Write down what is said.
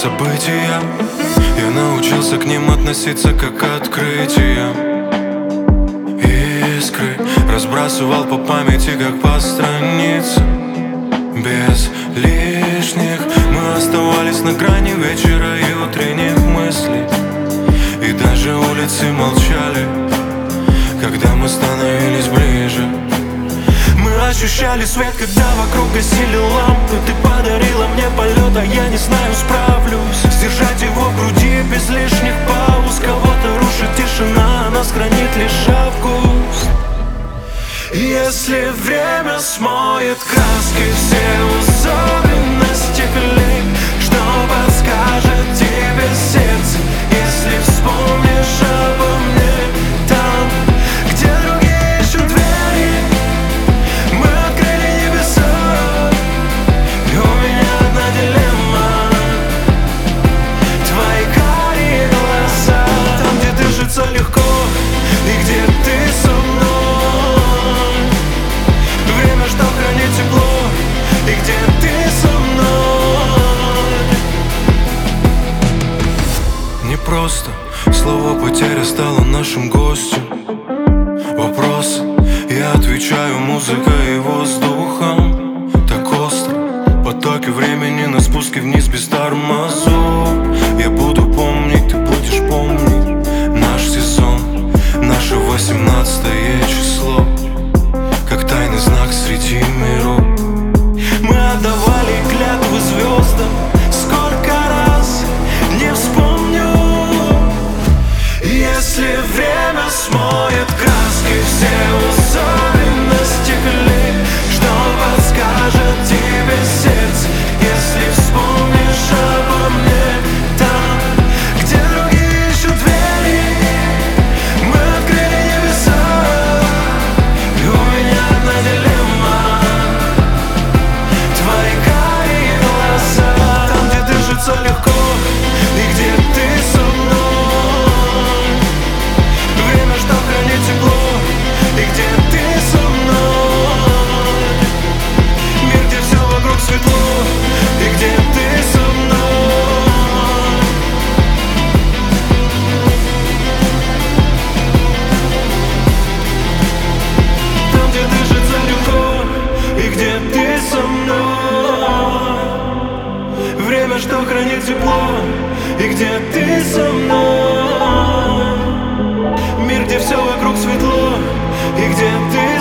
события. Я научился к ним относиться как к открытиям. Искры разбрасывал по памяти, как по страницам. Без лишних мы оставались на грани вечера и утренних мыслей. И даже улицы молчали, когда мы становились ближе. Мы ощущали свет, когда вокруг гасили лампы. Ты подарила мне полет, а я не знаю, справлюсь сдержать его в груди без лишних пауз. Кого-то рушит тишина, нас хранит лишь август. Если время смоет краски, все особенности клей, что подскажет тебе сердце, если вспомнишь обо мне? Там, где другие ищут двери, мы открыли небеса. И у меня одна дилемма: твои карие глаза. Там, где дышится легко и где ты со мной. Время, что хранит тепло, и где ты со мной. Не просто слово потеря стало нашим гостем. Вопросы я отвечаю музыкой и воздухом. Так остро потоки времени на спуске вниз без тормозов. Я буду помнить, ты будешь помнить наш сезон, наше 18 число, как тайный знак среди миров. Мы отдавали клятвы звездам, сколько раз не вспомню. Если время смоет краски, все особенности клей, что подскажет тебе сердце, если вспомнишь обо мне? Там, где другие ищут двери, мы открыли небеса. И у меня одна дилемма: твои карие глаза. Там, где дышится легко и где ты со мной. Время, что хранит тепло, и где ты со мной. Мир, где все вокруг светло, и где ты со мной. Там, где дышится легко, и где ты со мной. Время, что хранит тепло, и где ты со мной. Мир, где все вокруг светло, и где ты